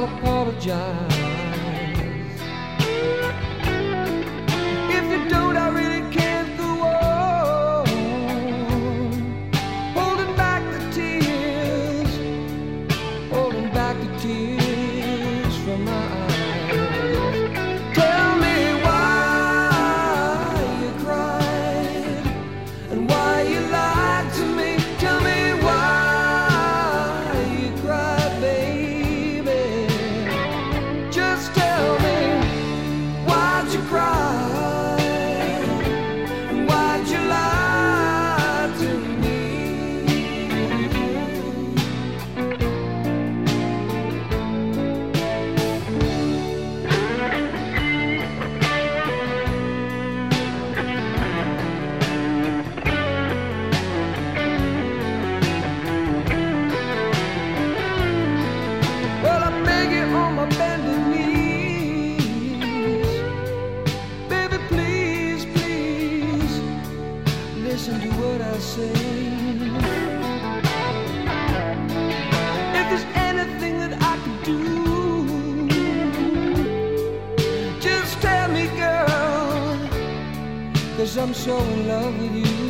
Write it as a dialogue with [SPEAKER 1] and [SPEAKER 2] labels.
[SPEAKER 1] I'll apologize. If you don't, I really can't go on holding back the tears, holding back the tears from my eyes. Tell me why you cried and why you lied to me. Tell me why you cried, baby. Just tell me, why'd you cry? Why'd you lie to me? Well, I beg you on my bending knees, baby, please, please, listen to what I say. If there's anything that I could do, just tell me, girl, 'cause I'm so in love with you.